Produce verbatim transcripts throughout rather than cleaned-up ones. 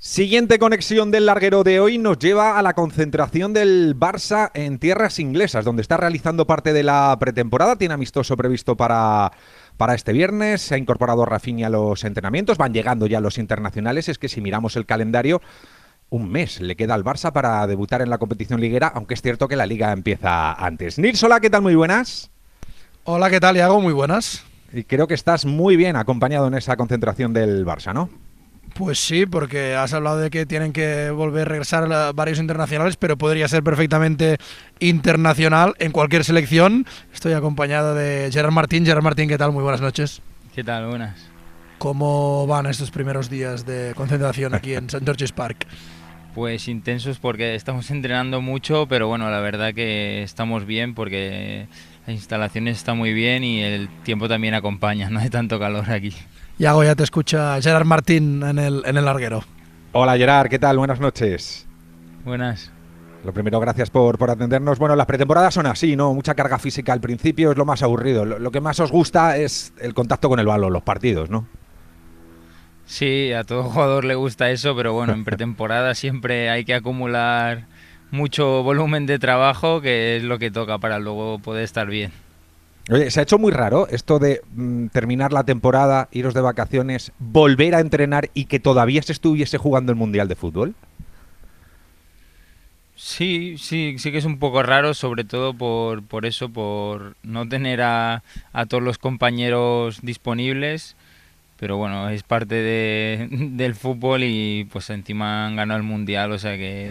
Siguiente conexión del larguero de hoy nos lleva a la concentración del Barça en tierras inglesas, donde está realizando parte de la pretemporada. Tiene amistoso previsto para, para este viernes. Se ha incorporado Rafinha a los entrenamientos. Van llegando ya los internacionales. Es que si miramos el calendario, un mes le queda al Barça para debutar en la competición liguera, aunque es cierto que la Liga empieza antes. Nils, hola, ¿qué tal? Muy buenas. Hola, ¿qué tal, Iago? Muy buenas. Y creo que estás muy bien acompañado en esa concentración del Barça, ¿no? Pues sí, porque has hablado de que tienen que volver a regresar a varios internacionales, pero podría ser perfectamente internacional en cualquier selección. Estoy acompañado de Gerard Martín. Gerard Martín, ¿qué tal? Muy buenas noches. ¿Qué tal? Buenas. ¿Cómo van estos primeros días de concentración aquí en Saint George's Park? Pues intensos porque estamos entrenando mucho, pero bueno, la verdad que estamos bien porque las instalaciones están muy bien y el tiempo también acompaña, no hay tanto calor aquí. Iago, ya te escucha Gerard Martín en el, en el larguero. Hola Gerard, ¿qué tal? Buenas noches. Buenas. Lo primero, gracias por, por atendernos. Bueno, las pretemporadas son así, ¿no? Mucha carga física al principio, es lo más aburrido. Lo, lo que más os gusta es el contacto con el balón, los partidos, ¿no? Sí, a todo jugador le gusta eso, pero bueno, en pretemporada siempre hay que acumular mucho volumen de trabajo, que es lo que toca para luego poder estar bien. Oye, se ha hecho muy raro esto de mm, terminar la temporada, iros de vacaciones, volver a entrenar y que todavía se estuviese jugando el Mundial de Fútbol. Sí, sí, sí que es un poco raro, sobre todo por, por eso, por no tener a, a todos los compañeros disponibles. Pero bueno, es parte de, del fútbol y pues encima han ganado el Mundial, o sea que...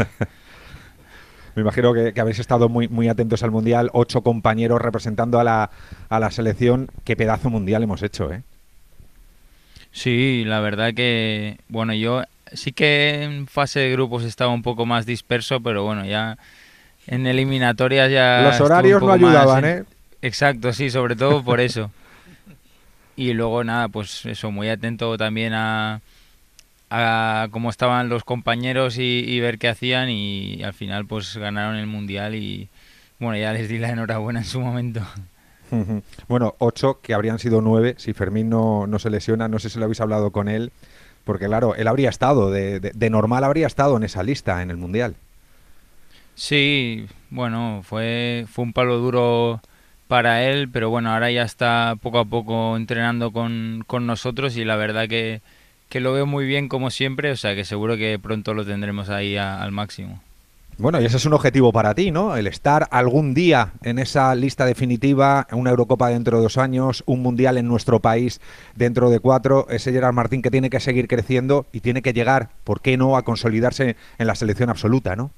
Me imagino que, que habéis estado muy, muy atentos al Mundial, ocho compañeros representando a la, a la selección. Qué pedazo mundial hemos hecho, ¿eh? Sí, la verdad que, bueno, yo sí que en fase de grupos estaba un poco más disperso, pero bueno, ya en eliminatorias ya Los estuve un horarios no poco más... ayudaban, En... ¿eh? Exacto, sí, sobre todo por eso. Y luego nada, pues eso, muy atento también a... a cómo estaban los compañeros y, y ver qué hacían y al final pues ganaron el Mundial y bueno, ya les di la enhorabuena en su momento. Bueno, ocho, que habrían sido nueve si Fermín no, no se lesiona. No sé si lo habéis hablado con él, porque claro, él habría estado, de, de, de normal habría estado en esa lista en el Mundial. Sí, bueno, fue, fue un palo duro para él, pero bueno, ahora ya está poco a poco entrenando con, con nosotros y la verdad que, que lo veo muy bien como siempre, o sea que seguro que pronto lo tendremos ahí a, al máximo. Bueno, y ese es un objetivo para ti, ¿no? El estar algún día en esa lista definitiva, una Eurocopa dentro de dos años, un Mundial en nuestro país dentro de cuatro. Ese Gerard Martín que tiene que seguir creciendo y tiene que llegar, ¿por qué no?, a consolidarse en la selección absoluta, ¿no?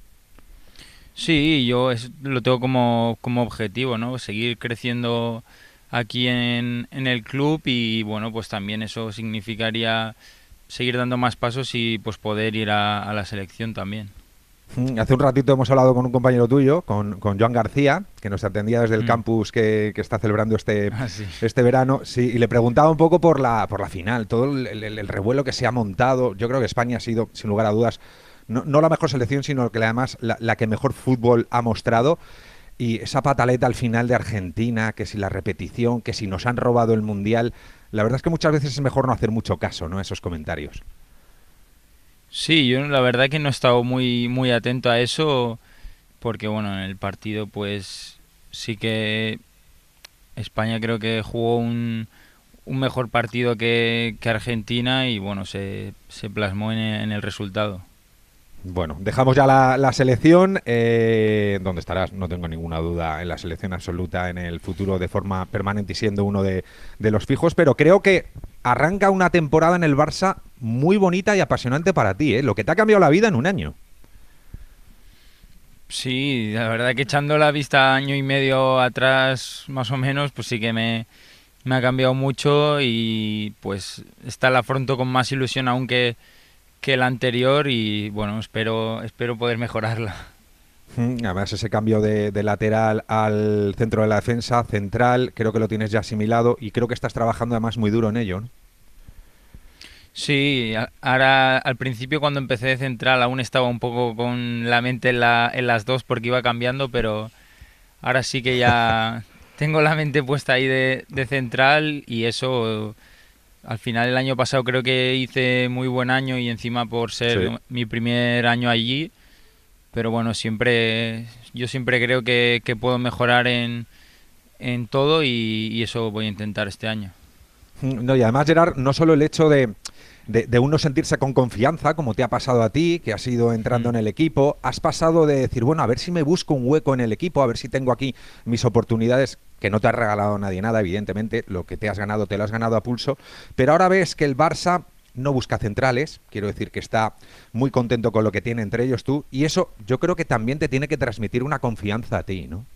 Sí, yo es- lo tengo como, como objetivo, ¿no? Seguir creciendo aquí en, en el club y bueno, pues también eso significaría seguir dando más pasos y pues poder ir a, a la selección también. Mm, Hace un ratito hemos hablado con un compañero tuyo, con, con Joan García, que nos atendía desde el Mm. campus que, que está celebrando este, Ah, sí. este verano, sí, y le preguntaba un poco por la, por la final, todo el, el- el revuelo que se ha montado. Yo creo que España ha sido, sin lugar a dudas, no, no la mejor selección, sino que además la, la que mejor fútbol ha mostrado. Y esa pataleta al final de Argentina, que si la repetición, que si nos han robado el Mundial, la verdad es que muchas veces es mejor no hacer mucho caso, ¿no?, a esos comentarios. Sí, yo la verdad que no he estado muy, muy atento a eso porque bueno, en el partido pues sí que España creo que jugó un, un mejor partido que, que Argentina y bueno, se, se plasmó en, en el resultado. Bueno, dejamos ya la, la selección. Eh, ¿Dónde estarás? No tengo ninguna duda en la selección absoluta en el futuro de forma permanente y siendo uno de, de los fijos, pero creo que arranca una temporada en el Barça muy bonita y apasionante para ti, ¿eh? Lo que te ha cambiado la vida en un año. Sí, la verdad que echando la vista año y medio atrás, más o menos, pues sí que me, me ha cambiado mucho y pues esta la afronto con más ilusión aún que, que la anterior y bueno, espero, espero poder mejorarla. Mm, Además, ese cambio de, de lateral al centro de la defensa, central, creo que lo tienes ya asimilado y creo que estás trabajando además muy duro en ello, ¿no? Sí, a- ahora al principio cuando empecé de central aún estaba un poco con la mente en, la, en las dos porque iba cambiando, pero ahora sí que ya tengo la mente puesta ahí de, de central y eso al final el año pasado creo que hice muy buen año y encima por ser Sí. mi primer año allí, pero bueno, siempre yo siempre creo que, que puedo mejorar en, en todo y, y eso voy a intentar este año. No, y además, Gerard, no solo el hecho de, de, de uno sentirse con confianza, como te ha pasado a ti, que has ido entrando Mm. en el equipo, has pasado de decir, bueno, a ver si me busco un hueco en el equipo, a ver si tengo aquí mis oportunidades, que no te ha regalado nadie nada, evidentemente, lo que te has ganado te lo has ganado a pulso, pero ahora ves que el Barça no busca centrales, quiero decir que está muy contento con lo que tiene entre ellos tú, y eso yo creo que también te tiene que transmitir una confianza a ti, ¿no?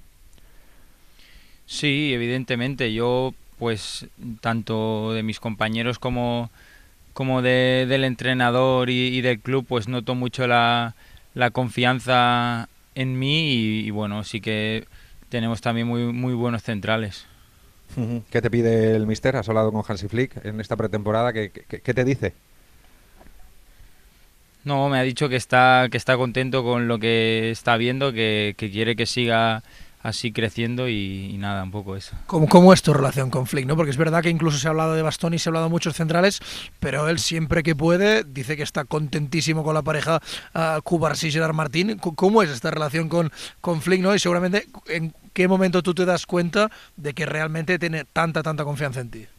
Sí, evidentemente. Yo, pues, tanto de mis compañeros como, como de- del entrenador y, y del club, pues noto mucho la, la confianza en mí y, y, bueno, sí que tenemos también muy, muy buenos centrales. Ujú. ¿Qué te pide el míster? ¿Has hablado con Hansi Flick en esta pretemporada? ¿Qué, qué- qué te dice? No, me ha dicho que está, que está contento con lo que está viendo, que, que quiere que siga así creciendo y, y nada, un poco eso. ¿Cómo, ¿Cómo es tu relación con Flick, no? Porque es verdad que incluso se ha hablado de Bastoni, se ha hablado de muchos centrales, pero él siempre que puede dice que está contentísimo con la pareja uh, Cubarsí y Gerard Martín. C- ¿Cómo es esta relación con, con Flick, no? Y seguramente, ¿en qué momento tú te das cuenta de que realmente tiene tanta, tanta confianza en ti?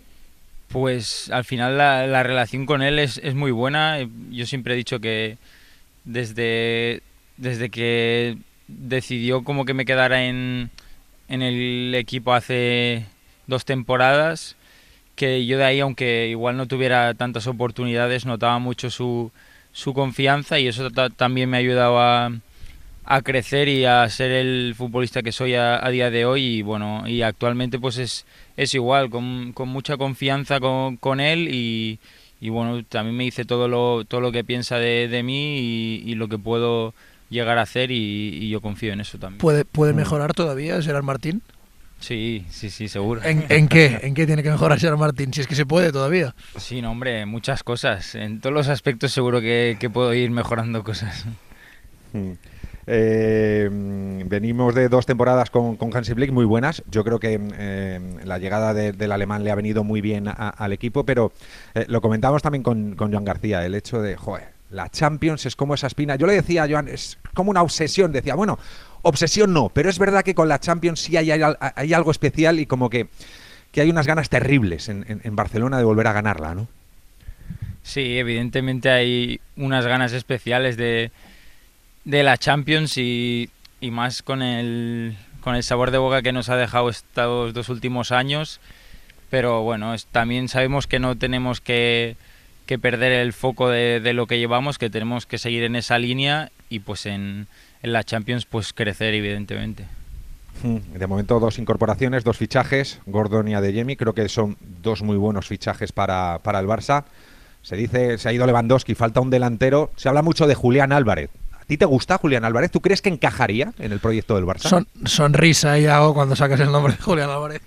Pues al final la, la relación con él es, es muy buena. Yo siempre he dicho que desde, desde que decidió como que me quedara en, en el equipo hace dos temporadas, que yo de ahí, aunque igual no tuviera tantas oportunidades, notaba mucho su, su confianza y eso ta- también me ha ayudado a, a crecer y a ser el futbolista que soy a, a día de hoy y bueno, y actualmente pues es, es igual, con, con mucha confianza con, con él y, y bueno, también me dice todo lo, todo lo que piensa de, de mí y, y lo que puedo llegar a hacer y, y yo confío en eso también. ¿Puede, puede Mm. mejorar todavía Gerard Martín? Sí, sí, sí, seguro. ¿En, ¿En qué? ¿En qué tiene que mejorar Gerard Martín? Si es que se puede todavía. Sí, no, hombre, muchas cosas. En todos los aspectos seguro que, que puedo ir mejorando cosas. Mm. Eh, mm, venimos de dos temporadas con, con Hansi Flick muy buenas. Yo creo que eh, la llegada de- del alemán le ha venido muy bien a- al equipo, pero eh, lo comentábamos también con, con Joan García, el hecho de, joder, la Champions es como esa espina. Yo le decía a Joan, es como una obsesión. Decía, bueno, obsesión no, pero es verdad que con la Champions sí hay, hay, hay algo especial y como que, que hay unas ganas terribles en, en, en Barcelona de volver a ganarla, ¿no? Sí, evidentemente hay unas ganas especiales de, de la Champions y, y más con el, con el sabor de boca que nos ha dejado estos dos últimos años. Pero bueno, es- también sabemos que no tenemos que, que perder el foco de, de lo que llevamos, que tenemos que seguir en esa línea y pues en, en la Champions pues crecer evidentemente. De momento dos incorporaciones, dos fichajes, Gordon y Adeyemi, creo que son dos muy buenos fichajes para, para el Barça. Se dice, se ha ido Lewandowski, falta un delantero, se habla mucho de Julián Álvarez. ¿A ti te gusta Julián Álvarez? ¿Tú crees que encajaría en el proyecto del Barça? Son, sonrisa y hago cuando saques el nombre de Julián Álvarez.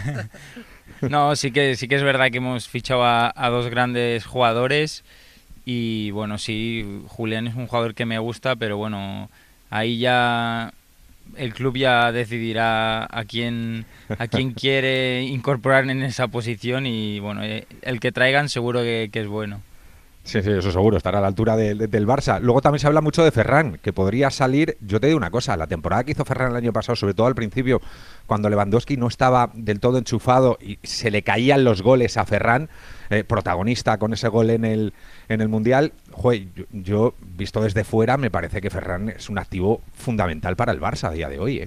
No, sí que, sí que es verdad que hemos fichado a, a dos grandes jugadores y bueno, sí, Julián es un jugador que me gusta, pero bueno, ahí ya el club ya decidirá a quién a quién quiere incorporar en esa posición y bueno, eh, el que traigan seguro que, que es bueno. Sí, sí, eso seguro, estará a la altura de- de- del Barça. Luego también se habla mucho de Ferran, que podría salir. Yo te digo una cosa, la temporada que hizo Ferran el año pasado, sobre todo al principio, cuando Lewandowski no estaba del todo enchufado y se le caían los goles a Ferran, eh, protagonista con ese gol en el, en el Mundial, joder, yo, yo, visto desde fuera, me parece que Ferran es un activo fundamental para el Barça a día de hoy, ¿eh?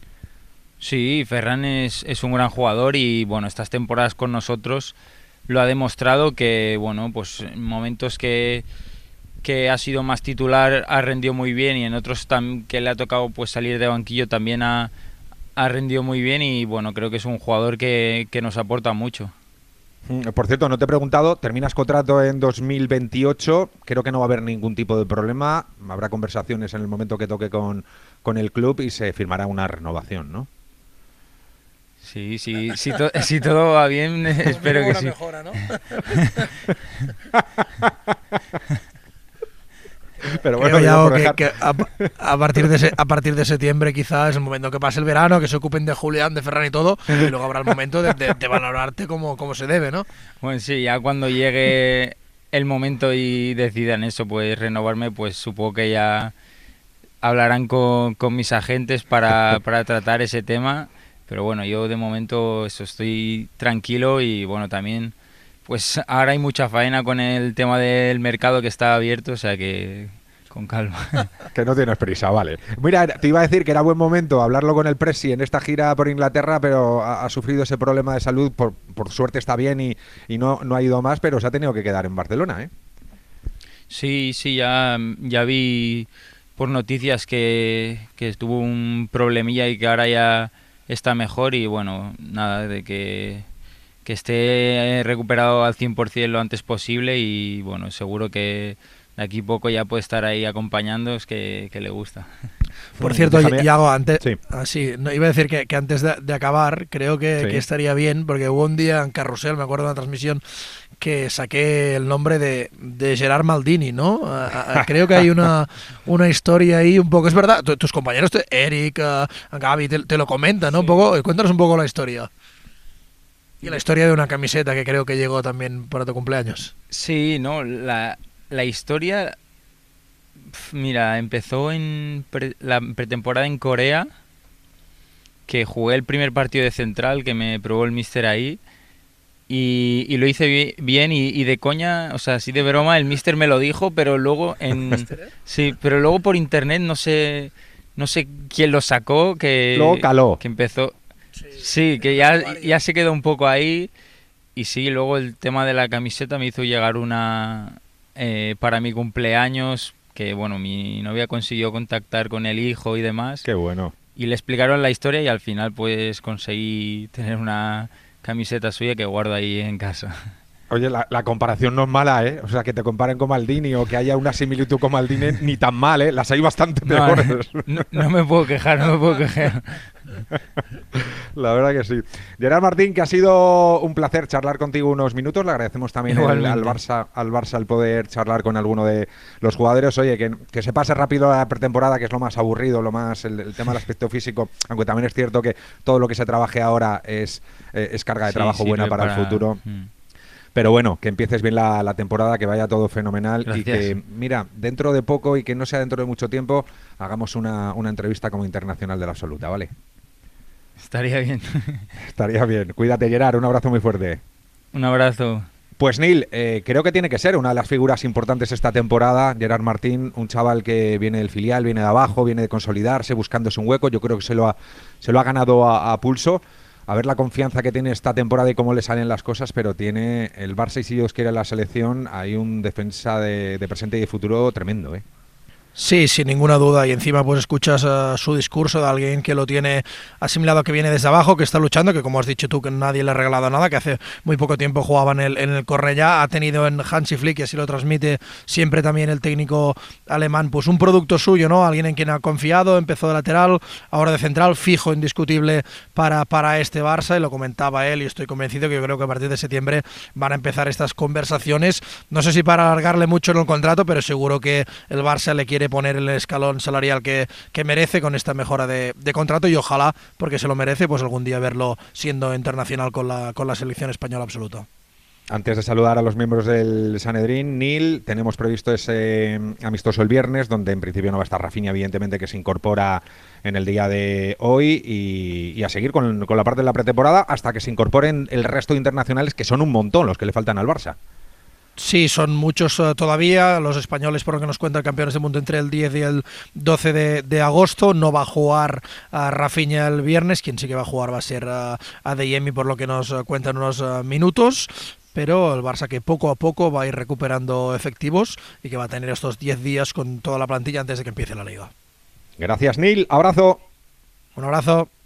Sí, Ferran es, es un gran jugador y bueno, estas temporadas con nosotros lo ha demostrado que bueno, pues en momentos que que ha sido más titular ha rendido muy bien y en otros tam que le ha tocado pues salir de banquillo también ha, ha rendido muy bien y bueno, creo que es un jugador que, que nos aporta mucho. Por cierto, no te he preguntado, terminas contrato en dos mil veintiocho, creo que no va a haber ningún tipo de problema, habrá conversaciones en el momento que toque con, con el club y se firmará una renovación, ¿no? Sí, sí, si, to si todo va bien, espero que sí. Mejora, ¿no? Pero bueno, Creo, Yago, por que, dejar... que a, a partir de se- a partir de septiembre quizás es el momento que pase el verano, que se ocupen de Julián, de Ferran y todo, y luego habrá el momento de, de- de valorarte como, como se debe, ¿no? Bueno, sí, ya cuando llegue el momento y decidan eso, pues renovarme, pues supongo que ya hablarán con, con mis agentes para, para tratar ese tema. Pero bueno, yo de momento eso, estoy tranquilo y bueno, también pues ahora hay mucha faena con el tema del mercado que está abierto, o sea que con calma. Que no tienes prisa, vale. Mira, te iba a decir que era buen momento hablarlo con el Presi en esta gira por Inglaterra, pero ha, ha sufrido ese problema de salud, por, por suerte está bien y, y no, no ha ido más, pero se ha tenido que quedar en Barcelona, ¿eh? Sí, sí, ya, ya vi por noticias que, que tuvo un problemilla y que ahora ya está mejor y bueno, nada, de que, que esté recuperado al cien por ciento lo antes posible y bueno, seguro que de aquí poco ya puede estar ahí acompañándoos, que, que le gusta. Por cierto, Déjame- Yago, antes, Sí. ah, sí, no, iba a decir que, que antes de, de acabar, creo que, Sí. que estaría bien, porque hubo un día en Carrusel, me acuerdo de una transmisión, que saqué el nombre de, de Gerard Maldini, ¿no? Ah, ah, creo que hay una, una historia ahí un poco, es verdad, tu- tus compañeros, te- Eric, ah, Gaby, te, te lo comentan, ¿no? Un poco, cuéntanos un poco la historia. Y la historia de una camiseta que creo que llegó también para tu cumpleaños. Sí, no, la, la historia, pf, mira, empezó en pre- la pretemporada en Corea, que jugué el primer partido de central, que me probó el míster ahí, y, y lo hice bi- bien y, y de coña, o sea, así de broma, el míster me lo dijo, pero luego en... Sí, pero luego por internet no sé, no sé quién lo sacó, que, Luego caló. que empezó... Sí, que ya, ya se quedó un poco ahí. Y sí, luego el tema de la camiseta me hizo llegar una eh, para mi cumpleaños, que bueno, mi novia consiguió contactar con el hijo y demás, Qué bueno. y le explicaron la historia y al final pues conseguí tener una camiseta suya que guardo ahí en casa. Oye, la, la comparación no es mala, ¿eh? O sea, que te comparen con Maldini o que haya una similitud con Maldini, ni tan mal, ¿eh? Las hay bastante No, peores. no, no me puedo quejar, no me puedo quejar. La verdad que sí. Gerard Martín, que ha sido un placer charlar contigo unos minutos. Le agradecemos también el- al Igualmente. Barça, al Barça el poder charlar con alguno de los jugadores. Oye, que, que se pase rápido la pretemporada, que es lo más aburrido, lo más el, el tema del aspecto físico. Aunque también es cierto que todo lo que se trabaje ahora es, eh, es carga de Sí, trabajo buena sirve para, el futuro. Mm. Pero bueno, que empieces bien la, la temporada, que vaya todo fenomenal y Gracias. que, mira, dentro de poco y que no sea dentro de mucho tiempo, hagamos una, una entrevista como internacional de la absoluta, ¿vale? Estaría bien. Estaría bien. Cuídate, Gerard. Un abrazo muy fuerte. Un abrazo. Pues Neil, eh, creo que tiene que ser una de las figuras importantes esta temporada. Gerard Martín, un chaval que viene del filial, viene de abajo, viene de consolidarse, buscándose un hueco. Yo creo que se lo ha, se lo ha ganado a, a pulso. A ver la confianza que tiene esta temporada y cómo le salen las cosas, pero tiene el Barça y si Dios quiere la selección, hay un defensa de, de presente y de futuro tremendo, ¿eh? Sí, sin ninguna duda. Y encima pues escuchas uh, su discurso de alguien que lo tiene asimilado, que viene desde abajo, que está luchando, que como has dicho tú, que nadie le ha regalado nada, que hace muy poco tiempo jugaba en el, en el Cornellá, ha tenido en Hansi Flick, y así lo transmite siempre también el técnico alemán, pues un producto suyo, ¿no? Alguien en quien ha confiado, empezó de lateral, ahora de central, fijo, indiscutible para, para este Barça, y lo comentaba él, y estoy convencido que yo creo que a partir de septiembre van a empezar estas conversaciones, no sé si para alargarle mucho en el contrato, pero seguro que el Barça le quiere poner el escalón salarial que, que merece con esta mejora de, de contrato, y ojalá, porque se lo merece, pues algún día verlo siendo internacional con la, con la selección española absoluta. Antes de saludar a los miembros del Sanedrín, Neil, tenemos previsto ese amistoso el viernes, donde en principio no va a estar Rafinha, evidentemente, que se incorpora en el día de hoy, y, y a seguir con, con la parte de la pretemporada hasta que se incorporen el resto de internacionales, que son un montón los que le faltan al Barça. Sí, son muchos uh, todavía. Los españoles, por lo que nos cuenta el campeones del mundo, entre el diez y el doce de, de agosto. No va a jugar a uh, Rafinha el viernes. Quien sí que va a jugar va a ser uh, Adeyemi, por lo que nos uh, cuentan unos uh, minutos. Pero el Barça que poco a poco va a ir recuperando efectivos y que va a tener estos diez días con toda la plantilla antes de que empiece la liga. Gracias, Neil. Abrazo. Un abrazo.